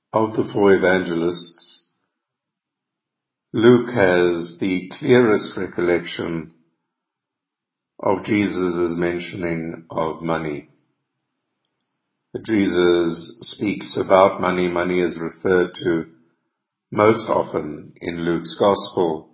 Of the four evangelists, Luke has the clearest recollection of Jesus' mentioning of money. Jesus speaks about money. Money is referred to most often in Luke's Gospel.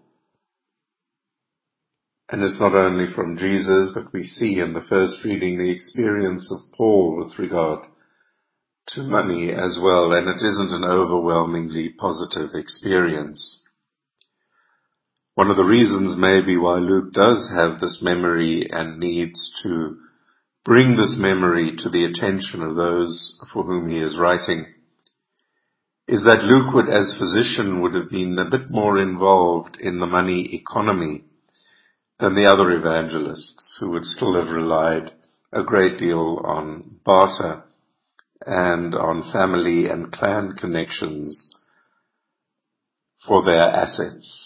And it's not only from Jesus, but we see in the first reading the experience of Paul with regard to money as well, and it isn't an overwhelmingly positive experience. One of the reasons maybe why Luke does have this memory and needs to bring this memory to the attention of those for whom he is writing is that Luke would, as physician, would have been a bit more involved in the money economy than the other evangelists, who would still have relied a great deal on barter and on family and clan connections for their assets.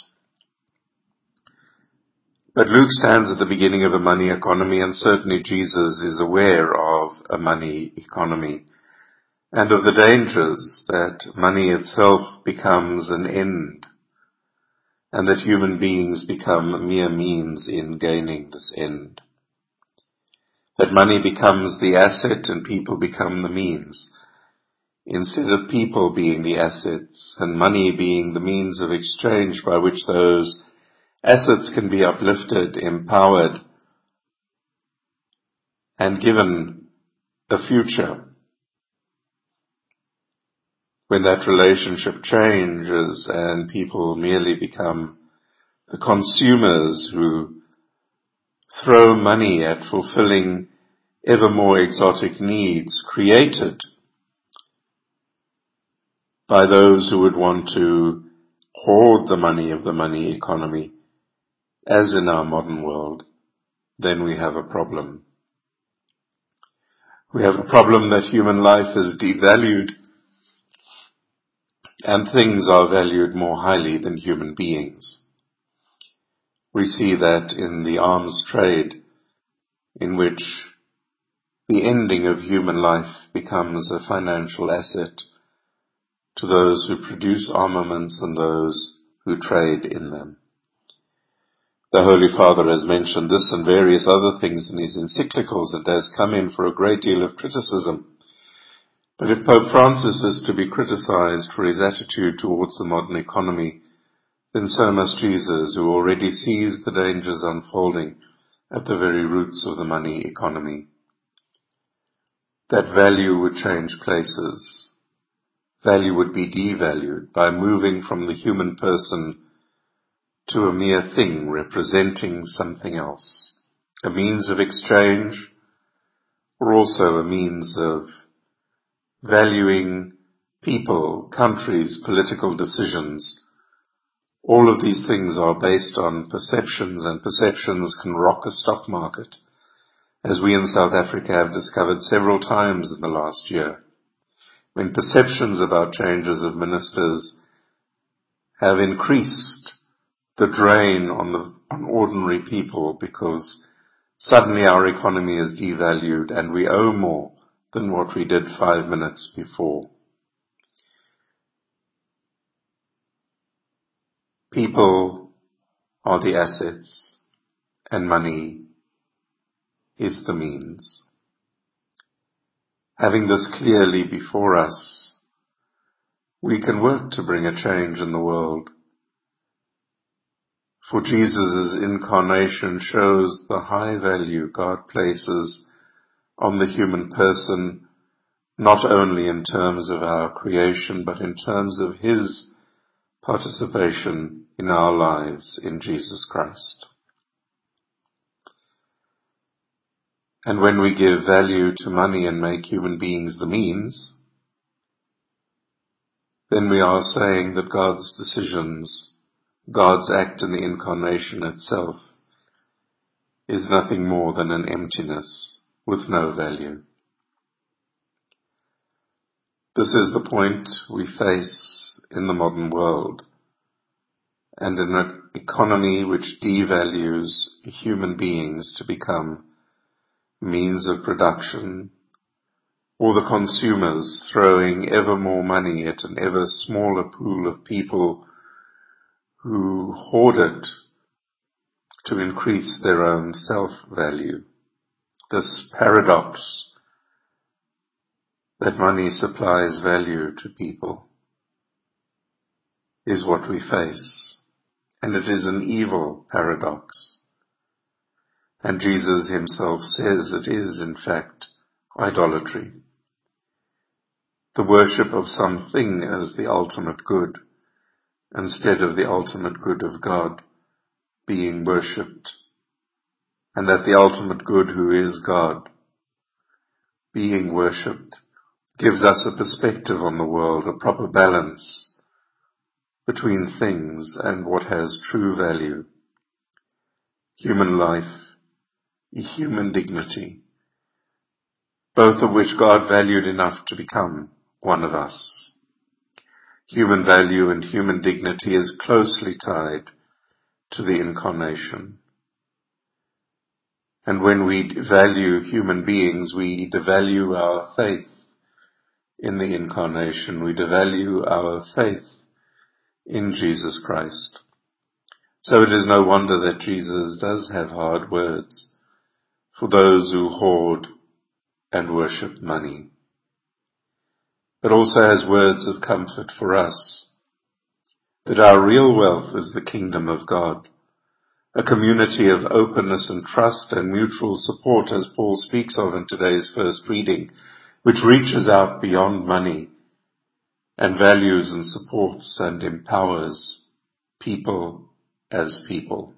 But Luke stands at the beginning of a money economy, and certainly Jesus is aware of a money economy and of the dangers that money itself becomes an end and that human beings become mere means in gaining this end. That money becomes the asset and people become the means, instead of people being the assets and money being the means of exchange by which those assets can be uplifted, empowered, and given a future. When that relationship changes and people merely become the consumers who throw money at fulfilling ever more exotic needs created by those who would want to hoard the money of the money economy, as in our modern world, then we have a problem. We have a problem that human life is devalued and things are valued more highly than human beings. We see that in the arms trade, in which the ending of human life becomes a financial asset to those who produce armaments and those who trade in them. The Holy Father has mentioned this and various other things in his encyclicals and has come in for a great deal of criticism. But if Pope Francis is to be criticized for his attitude towards the modern economy, then so must Jesus, who already sees the dangers unfolding at the very roots of the money economy. That value would change places. Value would be devalued by moving from the human person to a mere thing representing something else, a means of exchange, or also a means of valuing people, countries, political decisions. All of these things are based on perceptions, and perceptions can rock a stock market, as we in South Africa have discovered several times in the last year, when perceptions about changes of ministers have increased the drain on ordinary people, because suddenly our economy is devalued and we owe more than what we did 5 minutes before. People are the assets and money is the means. Having this clearly before us, we can work to bring a change in the world. For Jesus' incarnation shows the high value God places on the human person, not only in terms of our creation, but in terms of his participation in our lives in Jesus Christ. And when we give value to money and make human beings the means, then we are saying that God's decisions, God's act in the incarnation itself, is nothing more than an emptiness with no value. This is the point we face in the modern world, and in an economy which devalues human beings to become means of production, or the consumers throwing ever more money at an ever smaller pool of people who hoard it to increase their own self-value. This paradox that money supplies value to people is what we face, and it is an evil paradox. And Jesus himself says it is, in fact, idolatry. The worship of something as the ultimate good, instead of the ultimate good of God being worshipped, and that the ultimate good, who is God, being worshipped, gives us a perspective on the world, a proper balance between things and what has true value: human life, human dignity, both of which God valued enough to become one of us. Human value and human dignity is closely tied to the incarnation. And when we value human beings, we devalue our faith in the incarnation. We devalue our faith in Jesus Christ. So it is no wonder that Jesus does have hard words for those who hoard and worship money, but also has words of comfort for us, that our real wealth is the kingdom of God, a community of openness and trust and mutual support, as Paul speaks of in today's first reading, which reaches out beyond money and values and supports and empowers people as people.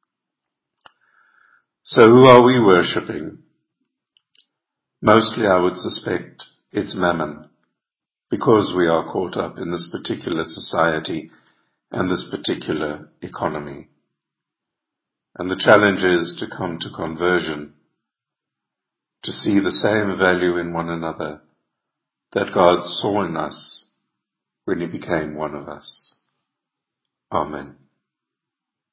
So who are we worshipping? Mostly, I would suspect, it's mammon, because we are caught up in this particular society and this particular economy. And the challenge is to come to conversion, to see the same value in one another that God saw in us when he became one of us. Amen.